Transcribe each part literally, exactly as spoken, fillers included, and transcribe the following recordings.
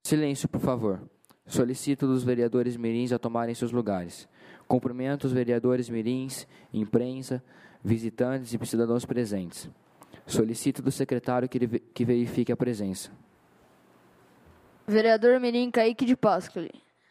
Silêncio, por favor. Solicito dos vereadores mirins a tomarem seus lugares. Cumprimento os vereadores mirins, imprensa, visitantes e cidadãos presentes. Solicito do secretário que, ele, que verifique a presença. Vereador mirim Kaique de Pascoli.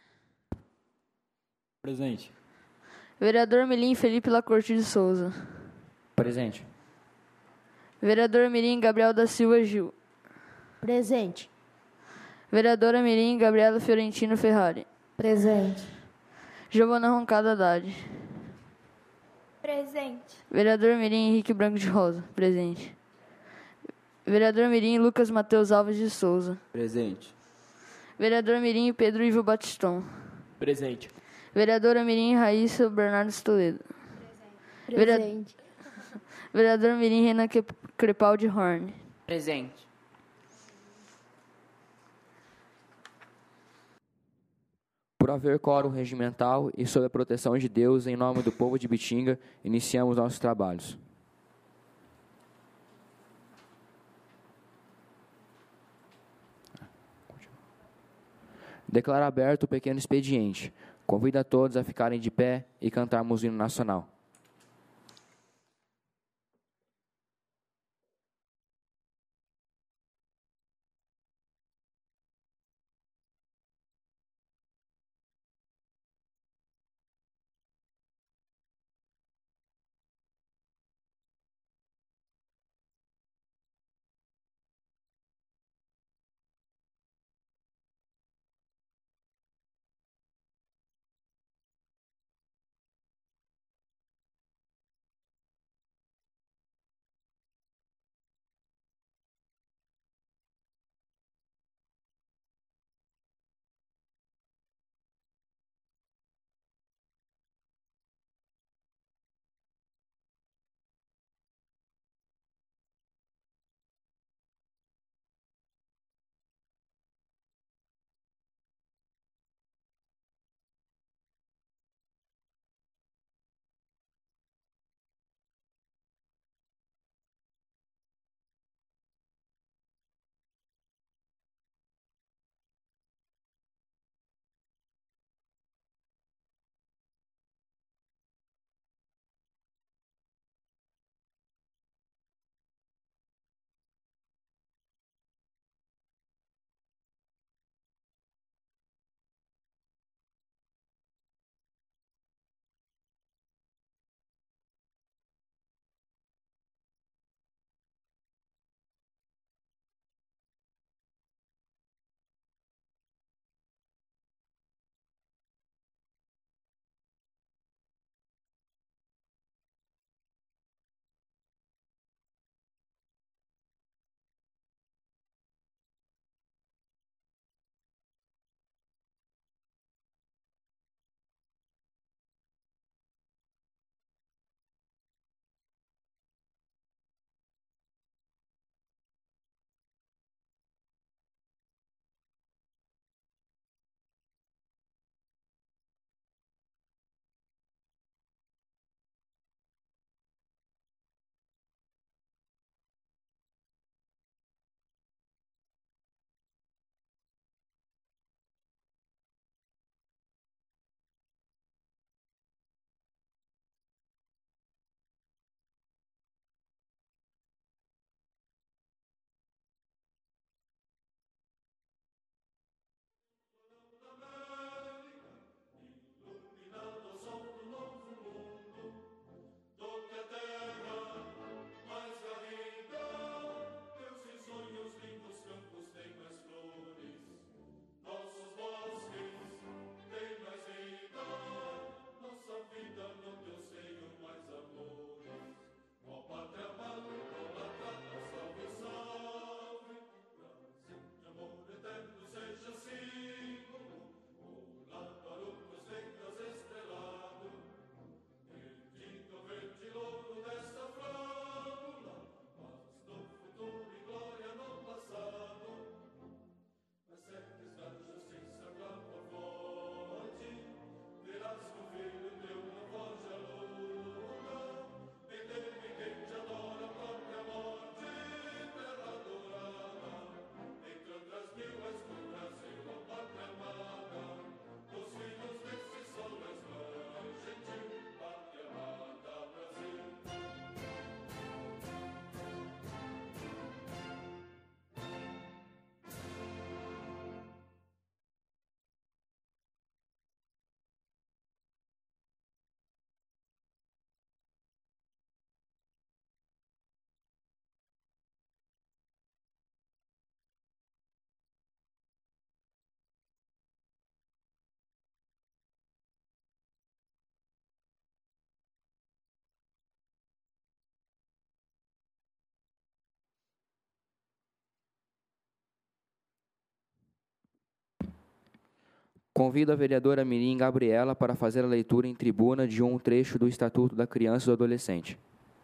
Presente. Vereador mirim Felipe Lacorte de Souza. Presente. Vereador mirim Gabriel da Silva Gil. Presente. Vereadora mirim Gabriela Fiorentino Ferrari. Presente. Giovana Roncada Haddad. Presente. Vereador mirim Henrique Branco de Rosa. Presente. Vereador mirim Lucas Matheus Alves de Souza. Presente. Vereador mirim Pedro Ivo Batiston. Presente. Vereadora mirim Raíssa Bernardes Toledo. Presente. Vereador mirim Renan Crepaldi Horn. Presente. Por haver quórum regimental e sob a proteção de Deus, em nome do povo de Bitinga, iniciamos nossos trabalhos. Declaro aberto o pequeno expediente. Convido a todos a ficarem de pé e cantarmos o hino nacional. Convido a vereadora mirim Gabriela para fazer a leitura em tribuna de um trecho do Estatuto da Criança e do Adolescente.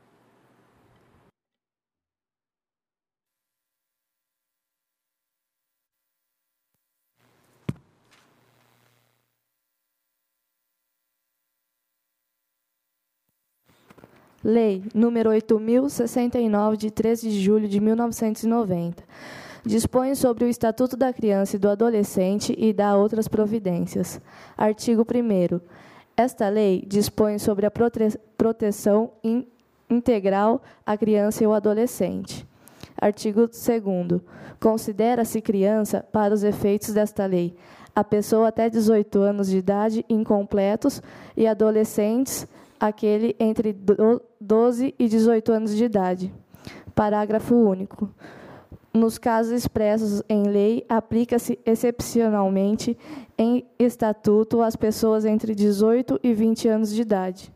Lei número oito mil e sessenta e nove, de treze de julho de mil novecentos e noventa. Dispõe sobre o Estatuto da Criança e do Adolescente e dá outras providências. Artigo primeiro. Esta lei dispõe sobre a prote- proteção in- integral à criança e ao adolescente. Artigo segundo. Considera-se criança, para os efeitos desta lei, a pessoa até dezoito anos de idade incompletos e adolescentes, aquele entre doze e dezoito anos de idade. Parágrafo único. Nos casos expressos em lei, aplica-se excepcionalmente em estatuto às pessoas entre dezoito e vinte anos de idade.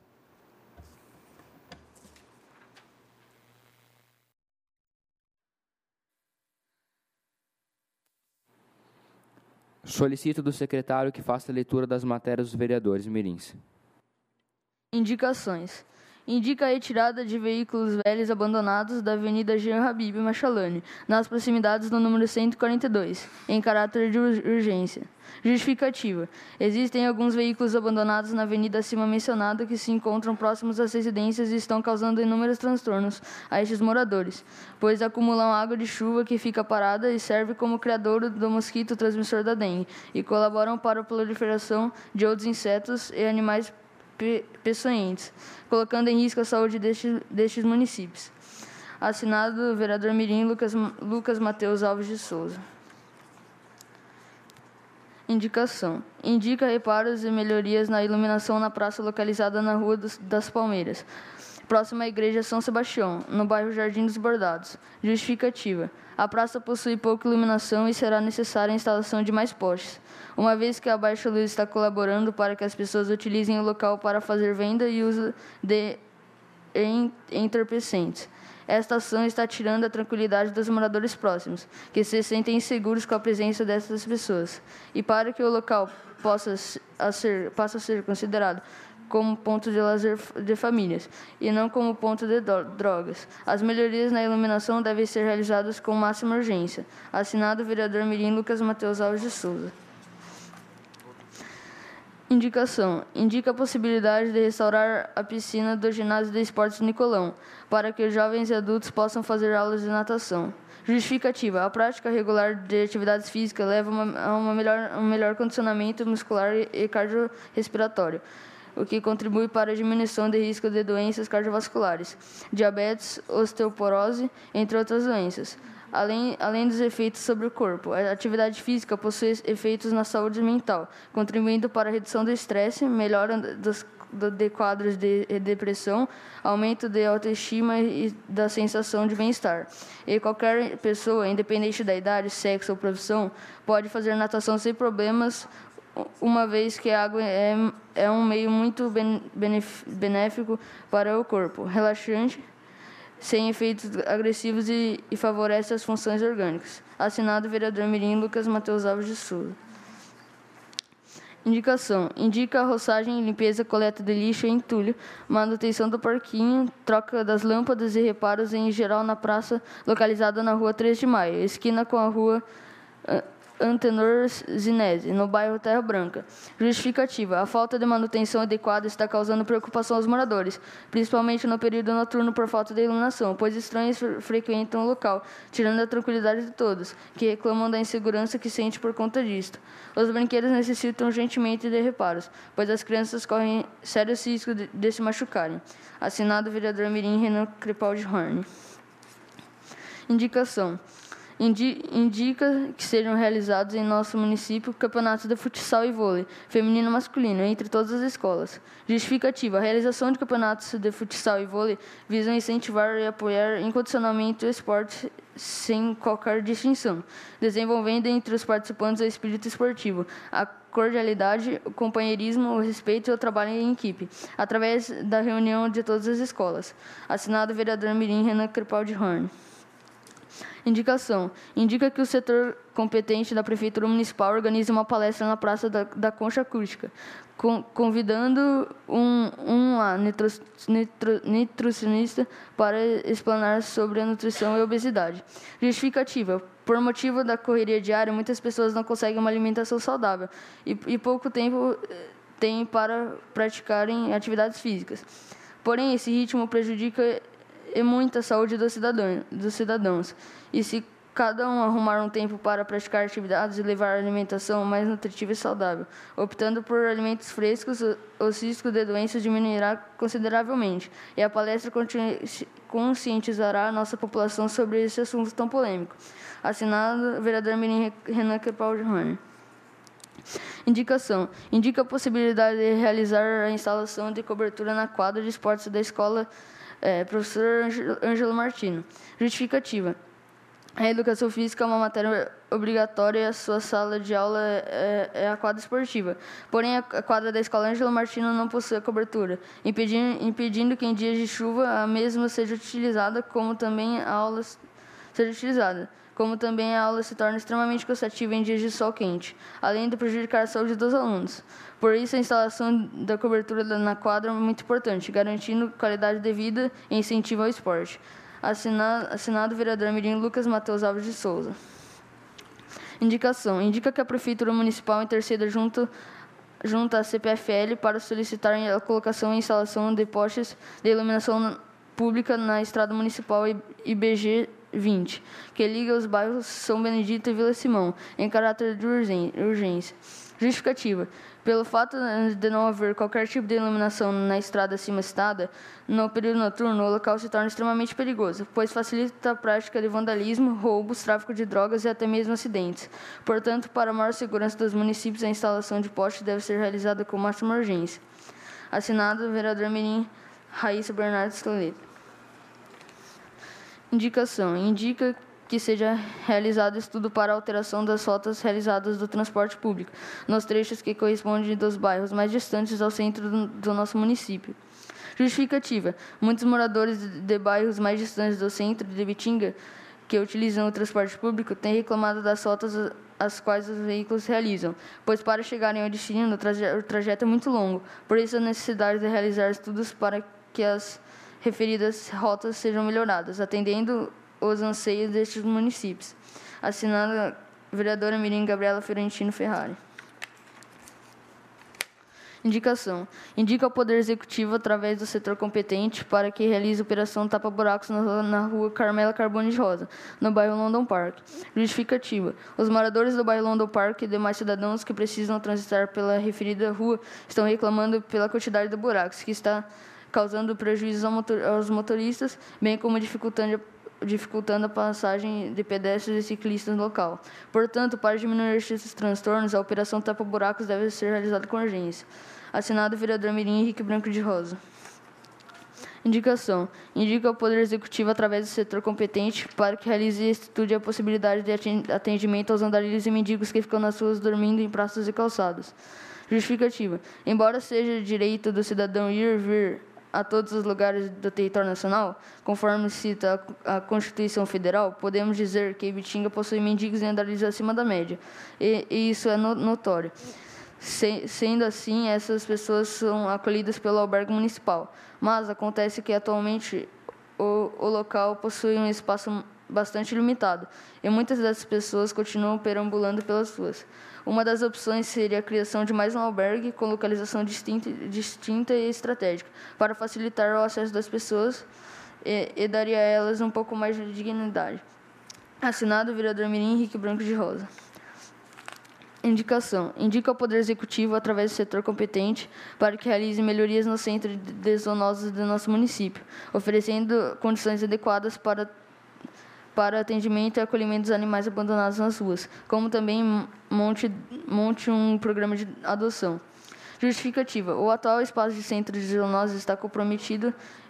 Solicito do secretário que faça a leitura das matérias dos vereadores mirins. Indicações. Indica a retirada de veículos velhos abandonados da Avenida Jean Habib Machalane, nas proximidades do número cento e quarenta e dois, em caráter de urgência. Justificativa. Existem alguns veículos abandonados na avenida acima mencionada que se encontram próximos às residências e estão causando inúmeros transtornos a estes moradores, pois acumulam água de chuva que fica parada e serve como criadouro do mosquito transmissor da dengue e colaboram para a proliferação de outros insetos e animais pe- peçonhentos, colocando em risco a saúde destes, destes municípios. Assinado o vereador mirim Lucas, Lucas Mateus Alves de Souza. Indicação. Indica reparos e melhorias na iluminação na praça localizada na Rua dos, das Palmeiras, próxima à Igreja São Sebastião, no bairro Jardim dos Bordados. Justificativa. A praça possui pouca iluminação e será necessária a instalação de mais postes, uma vez que a baixa luz está colaborando para que as pessoas utilizem o local para fazer venda e uso de entorpecentes. Esta ação está tirando a tranquilidade dos moradores próximos, que se sentem inseguros com a presença dessas pessoas. E para que o local possa a ser, passe a ser considerado como ponto de lazer de famílias, e não como ponto de drogas, as melhorias na iluminação devem ser realizadas com máxima urgência. Assinado o vereador mirim Lucas Mateus Alves de Souza. Indicação. Indica a possibilidade de restaurar a piscina do ginásio de esportes Nicolão, para que os jovens e adultos possam fazer aulas de natação. Justificativa. A prática regular de atividades físicas leva uma, a uma melhor, um melhor condicionamento muscular e cardiorrespiratório, o que contribui para a diminuição de risco de doenças cardiovasculares, diabetes, osteoporose, entre outras doenças. Além, além dos efeitos sobre o corpo, a atividade física possui efeitos na saúde mental, contribuindo para a redução do estresse, melhora dos, do, de quadros de depressão, aumento da autoestima e da sensação de bem-estar. E qualquer pessoa, independente da idade, sexo ou profissão, pode fazer natação sem problemas, uma vez que a água é, é um meio muito benéfico para o corpo, relaxante, sem efeitos agressivos e, e favorece as funções orgânicas. Assinado o vereador mirim Lucas Mateus Alves de Souza. Indicação. Indica a roçagem, limpeza, coleta de lixo e entulho, manutenção do parquinho, troca das lâmpadas e reparos em geral na praça localizada na rua três de maio, esquina com a rua Antenor Zinese, no bairro Terra Branca. Justificativa. A falta de manutenção adequada está causando preocupação aos moradores, principalmente no período noturno por falta de iluminação, pois estranhos frequentam o local, tirando a tranquilidade de todos, que reclamam da insegurança que sente por conta disto. Os brinquedos necessitam urgentemente de reparos, pois as crianças correm sérios riscos de, de se machucarem. Assinado o vereador mirim Renan Crepaldi Horn. Indicação. Indica que sejam realizados em nosso município campeonatos de futsal e vôlei, feminino e masculino, entre todas as escolas. Justificativa. A realização de campeonatos de futsal e vôlei visam incentivar e apoiar incondicionalmente o esporte sem qualquer distinção, desenvolvendo entre os participantes o espírito esportivo, a cordialidade, o companheirismo, o respeito e o trabalho em equipe, através da reunião de todas as escolas. Assinado o vereador mirim Renan Crepaldi Horn. Indicação. Indica que o setor competente da Prefeitura Municipal organize uma palestra na Praça da, da Concha Acústica, com, convidando um, um a nitro, nitro, nutricionista para explanar sobre a nutrição e a obesidade. Justificativa. Por motivo da correria diária, muitas pessoas não conseguem uma alimentação saudável e, e pouco tempo têm para praticarem atividades físicas. Porém, esse ritmo prejudica muito a saúde dos cidadãos, dos cidadãos. E se cada um arrumar um tempo para praticar atividades e levar a alimentação mais nutritiva e saudável, optando por alimentos frescos, os riscos de doenças diminuirá consideravelmente. E a palestra conscientizará a nossa população sobre esse assunto tão polêmico. Assinado, vereador Mirim Renan Crepaldi. Indicação. Indica a possibilidade de realizar a instalação de cobertura na quadra de esportes da escola é, professor Ângelo Martino. Justificativa. A educação física é uma matéria obrigatória e a sua sala de aula é, é a quadra esportiva. Porém, a quadra da escola Ângelo Martino não possui a cobertura, impedindo, impedindo que em dias de chuva a mesma seja utilizada, como também a aula seja utilizada. como também a aula se torna extremamente cansativa em dias de sol quente, além de prejudicar a saúde dos alunos. Por isso, a instalação da cobertura na quadra é muito importante, garantindo qualidade de vida e incentivo ao esporte. Assinado, assinado o vereador Mirim Lucas Matheus Alves de Souza. Indicação. Indica que a Prefeitura Municipal interceda junto, junto à C P F L para solicitar a colocação e instalação de postes de iluminação pública na Estrada Municipal I B G vinte, que liga os bairros São Benedito e Vila Simão, em caráter de urgência. Justificativa. Pelo fato de não haver qualquer tipo de iluminação na estrada acima citada, no período noturno, o local se torna extremamente perigoso, pois facilita a prática de vandalismo, roubos, tráfico de drogas e até mesmo acidentes. Portanto, para a maior segurança dos municípios, a instalação de postes deve ser realizada com máxima urgência. Assinado, vereador Mirim Raíssa Bernardes Toledo. Indicação. Indica que seja realizado estudo para a alteração das rotas realizadas do transporte público, nos trechos que correspondem dos bairros mais distantes ao centro do, do nosso município. Justificativa. Muitos moradores de, de bairros mais distantes do centro de Bitinga, que utilizam o transporte público, têm reclamado das rotas as quais os veículos realizam, pois para chegarem ao destino, o, traje, o trajeto é muito longo. Por isso, a necessidade de realizar estudos para que as referidas rotas sejam melhoradas, atendendo os anseios destes municípios. Assinado a vereadora Mirim Gabriela Fiorentino Ferrari. Indicação. Indica ao Poder Executivo, através do setor competente, para que realize a operação tapa-buracos na, na rua Carmela Carbone de Rosa, no bairro London Park. Justificativa. Os moradores do bairro London Park e demais cidadãos que precisam transitar pela referida rua estão reclamando pela quantidade de buracos, que está causando prejuízos aos motoristas, bem como dificultando, dificultando a passagem de pedestres e ciclistas no local. Portanto, para diminuir esses transtornos, a operação tapa-buracos deve ser realizada com urgência. Assinado o vereador Mirim Henrique Branco de Rosa. Indicação. Indica ao Poder Executivo, através do setor competente, para que realize e estude a possibilidade de atendimento aos andarilhos e mendigos que ficam nas ruas dormindo em praças e calçadas. Justificativa. Embora seja direito do cidadão ir e vir a todos os lugares do território nacional, conforme cita a Constituição Federal, podemos dizer que Ibitinga possui mendigos e andarilhos acima da média, e, e isso é no, notório. Se, sendo assim, essas pessoas são acolhidas pelo albergue municipal, mas acontece que atualmente o, o local possui um espaço bastante limitado, e muitas dessas pessoas continuam perambulando pelas ruas. Uma das opções seria a criação de mais um albergue com localização distinta, distinta e estratégica, para facilitar o acesso das pessoas e, e daria a elas um pouco mais de dignidade. Assinado o vereador Mirim Henrique Branco de Rosa. Indicação. Indica ao Poder Executivo, através do setor competente, para que realize melhorias no centro de zoonoses do nosso município, oferecendo condições adequadas para para atendimento e acolhimento dos animais abandonados nas ruas, como também monte, monte um programa de adoção. Justificativa. O atual espaço de centro de zoonoses está comprometido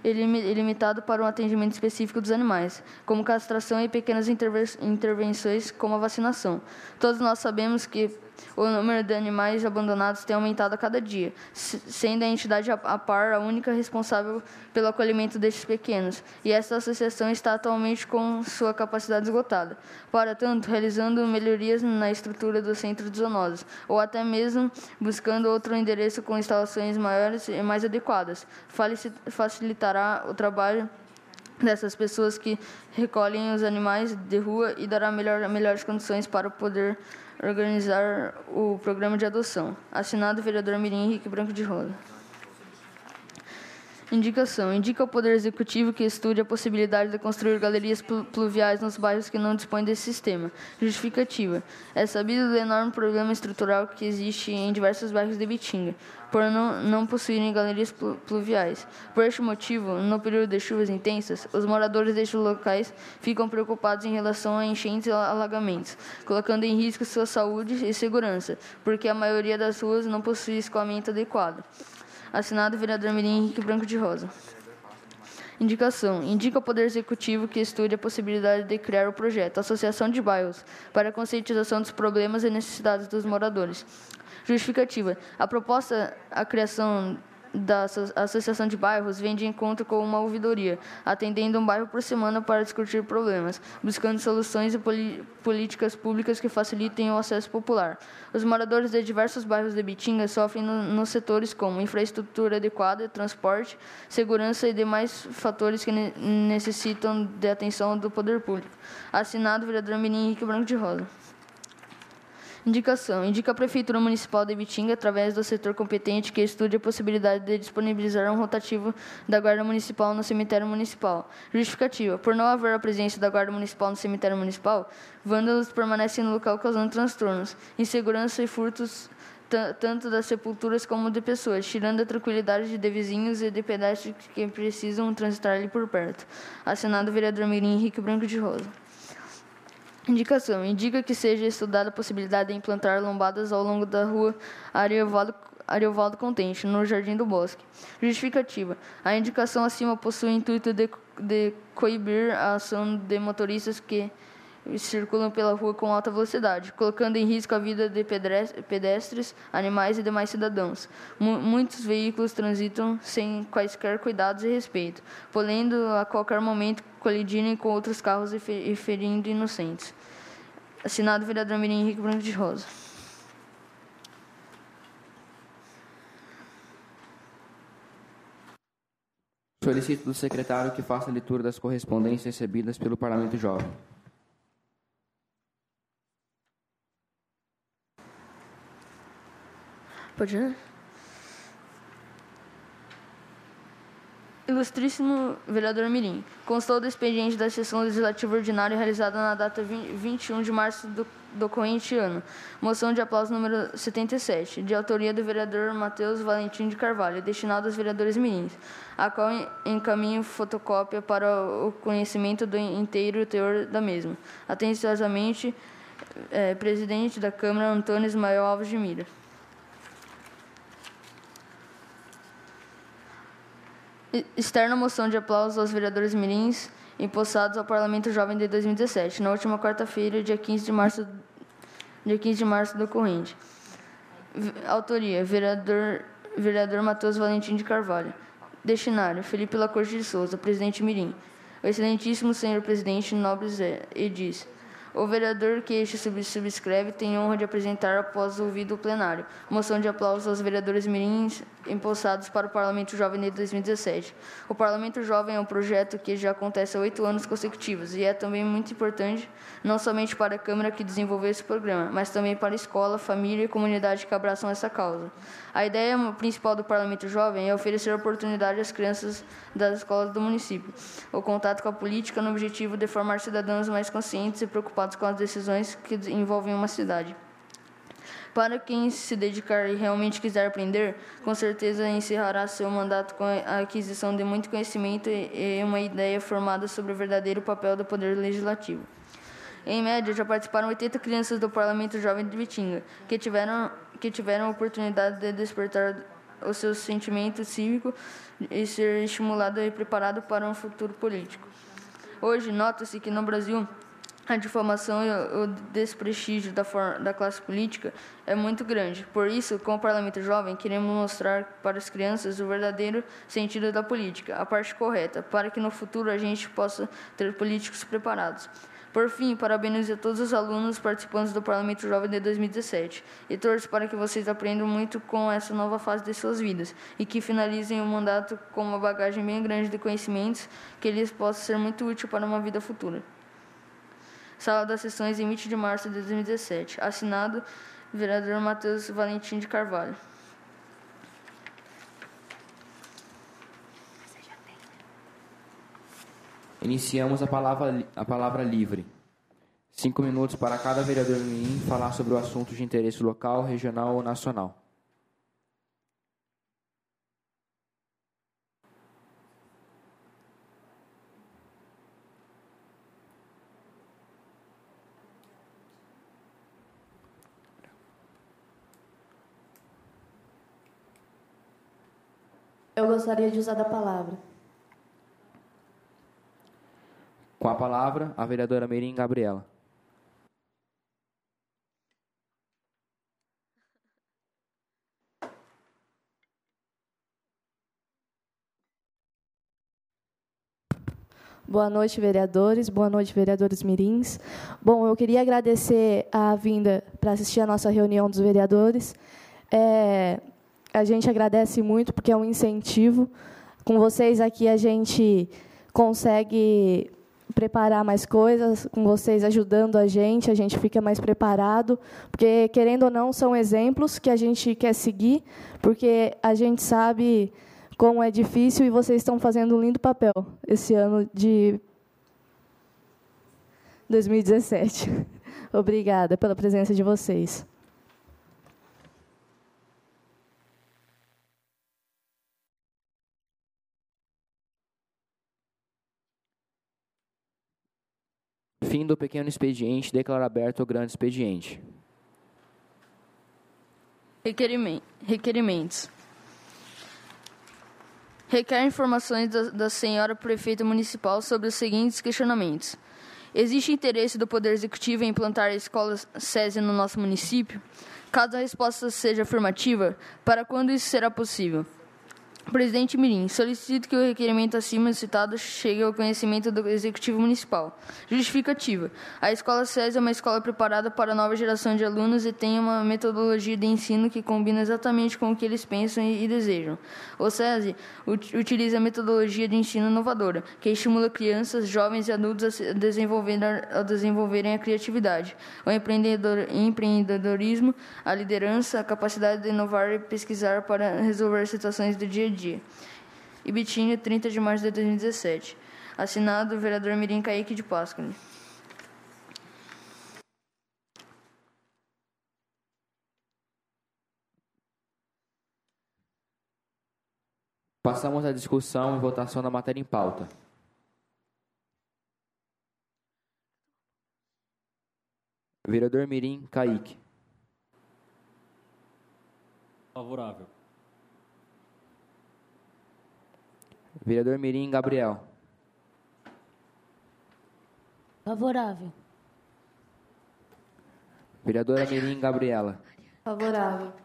ilimitado para um atendimento específico dos animais, como castração e pequenas intervenções como a vacinação. Todos nós sabemos que o número de animais abandonados tem aumentado a cada dia, sendo a entidade a par a única responsável pelo acolhimento destes pequenos, e esta associação está atualmente com sua capacidade esgotada. Para tanto, realizando melhorias na estrutura do centro de zoonoses, ou até mesmo buscando outro endereço com instalações maiores e mais adequadas, facilitará o trabalho dessas pessoas que recolhem os animais de rua e dará melhor, melhores condições para poder organizar o programa de adoção. Assinado o vereador Mirim Henrique Branco de Rosa. Indicação. Indica ao Poder Executivo que estude a possibilidade de construir galerias pluviais nos bairros que não dispõem desse sistema. Justificativa. É sabido do enorme problema estrutural que existe em diversos bairros de Ibitinga, por não, não possuírem galerias pluviais. Por este motivo, no período de chuvas intensas, os moradores destes locais ficam preocupados em relação a enchentes e alagamentos, colocando em risco sua saúde e segurança, porque a maioria das ruas não possui escoamento adequado. Assinado o vereador Mirim Henrique Branco de Rosa. Indicação. Indica ao Poder Executivo que estude a possibilidade de criar o projeto Associação de Bairros para a conscientização dos problemas e necessidades dos moradores. Justificativa. A proposta, a criação da Associação de Bairros vem de encontro com uma ouvidoria, atendendo um bairro por semana para discutir problemas, buscando soluções e políticas públicas que facilitem o acesso popular. Os moradores de diversos bairros de Ibitinga sofrem no, nos setores como infraestrutura adequada, transporte, segurança e demais fatores que ne necessitam de atenção do poder público. Assinado o vereador Mirim Henrique Branco de Rosa. Indicação. Indica a Prefeitura Municipal de Ibitinga, através do setor competente, que estude a possibilidade de disponibilizar um rotativo da Guarda Municipal no cemitério municipal. Justificativa. Por não haver a presença da Guarda Municipal no cemitério municipal, vândalos permanecem no local causando transtornos, insegurança e furtos tanto das sepulturas como de pessoas, tirando a tranquilidade de vizinhos e de pedestres que precisam transitar ali por perto. Assinado o vereador Mirim Henrique Branco de Rosa. Indicação. Indica que seja estudada a possibilidade de implantar lombadas ao longo da rua Ariovaldo, Ariovaldo Contente, no Jardim do Bosque. Justificativa. A indicação acima possui o intuito de, de coibir a ação de motoristas que circulam pela rua com alta velocidade, colocando em risco a vida de pedestres, animais e demais cidadãos. M muitos veículos transitam sem quaisquer cuidados e respeito, podendo a qualquer momento colidirem com outros carros e, fe e ferindo inocentes. Assinado o vereador Mirim Henrique Branco de Rosa. Solicito do secretário que faça a leitura das correspondências recebidas pelo Parlamento Jovem. Pode ir? Ilustríssimo vereador Mirim, constou do expediente da sessão legislativa ordinária realizada na data vinte e um de março do, do corrente ano. Moção de aplauso número setenta e sete, de autoria do vereador Matheus Valentim de Carvalho, destinado aos vereadores mirins, a qual encaminho fotocópia para o conhecimento do inteiro teor da mesma. Atenciosamente, é, presidente da Câmara, Antônio Ismael Alves de Mira. Externa moção de aplauso aos vereadores mirins empossados ao Parlamento Jovem de dois mil e dezessete, na última quarta-feira, dia quinze de março, dia quinze de março do corrente. Autoria, vereador, vereador Matheus Valentim de Carvalho. Destinário, Felipe Lacorte de Souza, presidente mirim. O excelentíssimo senhor presidente Nobres Edis. O vereador que este subscreve tem honra de apresentar, após ouvido o plenário, moção de aplauso aos vereadores mirins empossados para o Parlamento Jovem de dois mil e dezessete. O Parlamento Jovem é um projeto que já acontece há oito anos consecutivos e é também muito importante, não somente para a Câmara que desenvolveu esse programa, mas também para a escola, família e comunidade que abraçam essa causa. A ideia principal do Parlamento Jovem é oferecer oportunidade às crianças das escolas do município, o contato com a política no objetivo de formar cidadãos mais conscientes e preocupados com as decisões que envolvem uma cidade. Para quem se dedicar e realmente quiser aprender, com certeza encerrará seu mandato com a aquisição de muito conhecimento e uma ideia formada sobre o verdadeiro papel do Poder Legislativo. Em média, já participaram oitenta crianças do Parlamento Jovem de Ibitinga, que tiveram, que tiveram a oportunidade de despertar o seu sentimento cívico e ser estimulado e preparado para um futuro político. Hoje, nota-se que no Brasil a difamação e o desprestígio da, for- da classe política é muito grande. Por isso, com o Parlamento Jovem, queremos mostrar para as crianças o verdadeiro sentido da política, a parte correta, para que no futuro a gente possa ter políticos preparados. Por fim, parabenizo a todos os alunos participantes do Parlamento Jovem de dois mil e dezessete e torço para que vocês aprendam muito com essa nova fase de suas vidas e que finalizem o mandato com uma bagagem bem grande de conhecimentos que lhes possa ser muito útil para uma vida futura. Sala das Sessões, em vinte de março de dois mil e dezessete. Assinado, vereador Matheus Valentim de Carvalho. Iniciamos a palavra, a palavra livre. Cinco minutos para cada vereador mirim falar sobre o assunto de interesse local, regional ou nacional. Eu gostaria de usar a palavra. Com a palavra, a vereadora Mirim Gabriela. Boa noite, vereadores. Boa noite, vereadores mirins. Bom, eu queria agradecer a vinda para assistir a nossa reunião dos vereadores. É, a gente agradece muito porque é um incentivo. Com vocês aqui a gente consegue preparar mais coisas, com vocês ajudando a gente, a gente fica mais preparado, porque, querendo ou não, são exemplos que a gente quer seguir, porque a gente sabe como é difícil e vocês estão fazendo um lindo papel esse ano de dois mil e dezessete. Obrigada pela presença de vocês. Fim do pequeno expediente, declaro aberto o grande expediente. Requerimen- Requerimentos. Requer informações da, da senhora prefeita municipal sobre os seguintes questionamentos. Existe interesse do Poder Executivo em implantar a escola SESI no nosso município? Caso a resposta seja afirmativa, para quando isso será possível? Presidente Mirim, solicito que o requerimento acima citado chegue ao conhecimento do Executivo Municipal. Justificativa. A Escola SESI é uma escola preparada para a nova geração de alunos e tem uma metodologia de ensino que combina exatamente com o que eles pensam e, e desejam. O SESI ut- utiliza a metodologia de ensino inovadora, que estimula crianças, jovens e adultos a, se desenvolver, a desenvolverem a criatividade, o empreendedor, empreendedorismo, a liderança, a capacidade de inovar e pesquisar para resolver situações do dia a dia. dia. Ibitinga, trinta de março de dois mil e dezessete. Assinado, vereador Mirim Kaique de Páscoa. Passamos à discussão e votação da matéria em pauta. Vereador Mirim Kaique. Favorável. Vereador Mirim Gabriel. Favorável. Vereadora Mirim Gabriela. Favorável.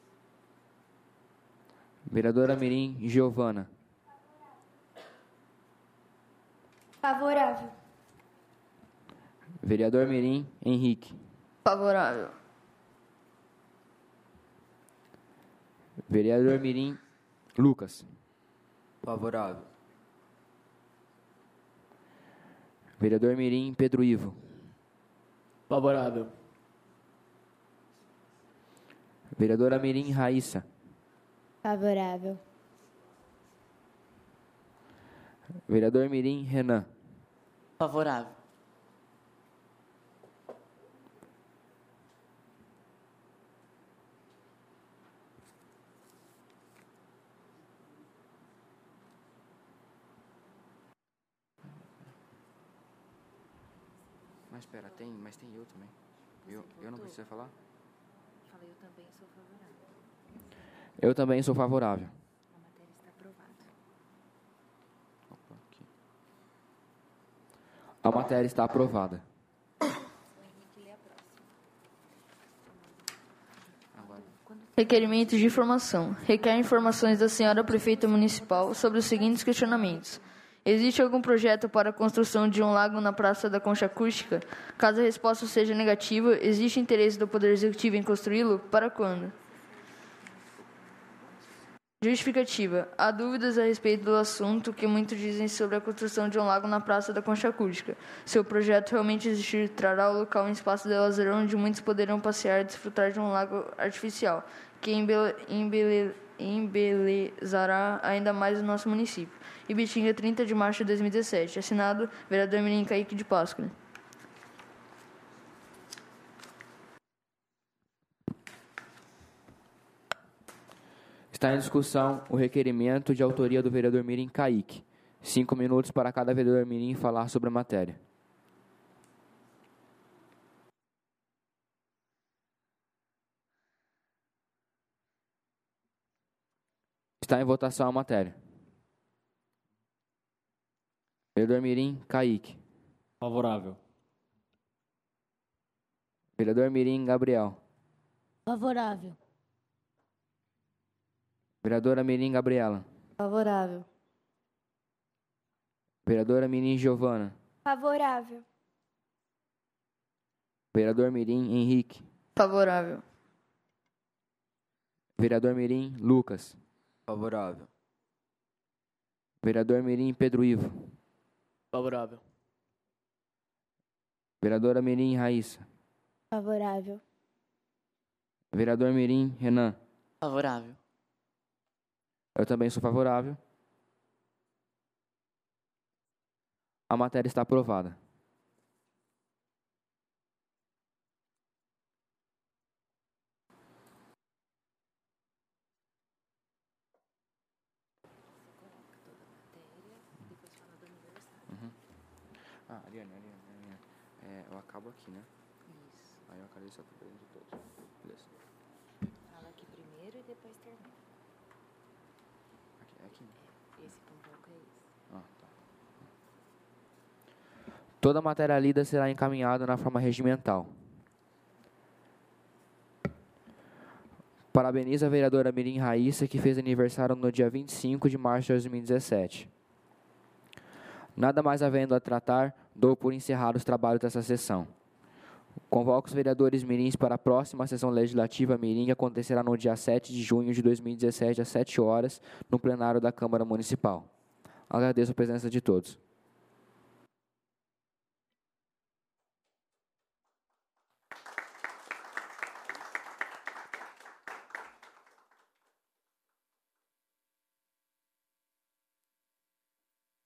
Vereadora Mirim Giovana. Favorável. Vereador Mirim Henrique. Favorável. Vereador Mirim Lucas. Favorável. Vereador Mirim Pedro Ivo. Favorável. Vereadora Mirim Raíssa. Favorável. Vereador Mirim Renan. Favorável. Mas espera, tem, mas tem eu também. Eu, eu não preciso falar? Falei, eu também sou favorável. Eu também sou favorável. A matéria está aprovada. Requerimento de informação. Requer informações da senhora prefeita municipal sobre os seguintes questionamentos. Existe algum projeto para a construção de um lago na Praça da Concha Acústica? Caso a resposta seja negativa, existe interesse do Poder Executivo em construí-lo? Para quando? Justificativa. Há dúvidas a respeito do assunto que muitos dizem sobre a construção de um lago na Praça da Concha Acústica. Se o projeto realmente existir, trará ao local um espaço de lazer onde muitos poderão passear e desfrutar de um lago artificial, que embele, embele, embelezará ainda mais o nosso município. Ibitinga, trinta de março de dois mil e dezessete. Assinado, vereador Mirim Caíque de Páscoa. Está em discussão o requerimento de autoria do vereador Mirim Caíque. Cinco minutos para cada vereador Mirim falar sobre a matéria. Está em votação a matéria. Vereador Mirim Caíque. Favorável. Vereador Mirim Gabriel. Favorável. Vereadora Mirim Gabriela. Favorável. Vereadora Mirim Giovana. Favorável. Vereador Mirim Henrique. Favorável. Vereador Mirim Lucas. Favorável. Vereador Mirim Pedro Ivo. Favorável. Vereadora Mirim Raíssa. Favorável. Vereador Mirim Renan. Favorável. Eu também sou favorável. A matéria está aprovada. Uhum. Ah, Ariane, Ariane, Ariane. É, eu acabo aqui, né? Isso. Aí eu acabo só tudo de todos. Beleza. Fala aqui primeiro e depois termina. Aqui, é aqui. É, esse convoco é esse. Ah, tá. Toda a matéria lida será encaminhada na forma regimental. Parabenizo a vereadora Mirim Raíssa, que fez aniversário no dia vinte e cinco de março de dois mil e dezessete. Nada mais havendo a tratar, dou por encerrado os trabalhos dessa sessão. Convoco os vereadores mirins para a próxima sessão legislativa mirim, que acontecerá no dia sete de junho de dois mil e dezessete, às sete horas, no plenário da Câmara Municipal. Agradeço a presença de todos.